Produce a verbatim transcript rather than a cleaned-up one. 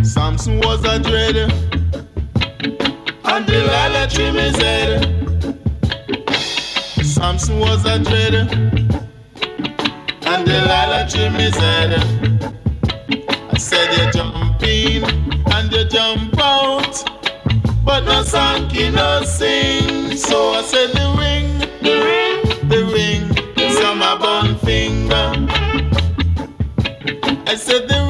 Samson was a dread, and Delilah trim his head. Samson was a dread, and Delilah trim his head. I said you jump in and you jump out, but no song can no sing. So I said the ring, the ring, the ring, is on my bun finger. I said the